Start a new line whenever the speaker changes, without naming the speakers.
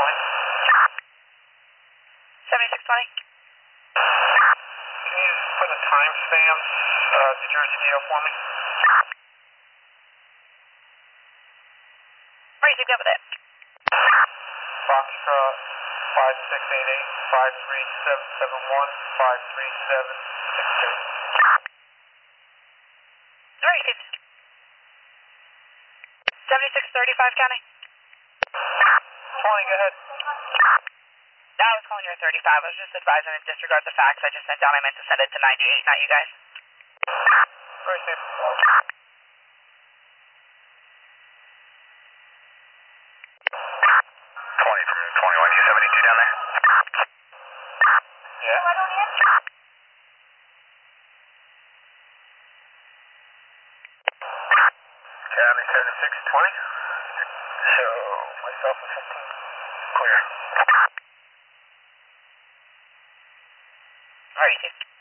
7620.
Can you just put a timestamp to Jersey DO for me?
Where are you keep up with it?
Foxtrot 5688 53771 53762.
Where are you keep? 7635 County.
20, go ahead.
No, I was calling your 35. I was just advising to disregard the fax I just sent down. I meant to send it to 98, not you guys.
Very safe.
20 from 21, you 72 down there?
Yeah.
County 7620. So, myself and 15. Clear.
Where are you keep?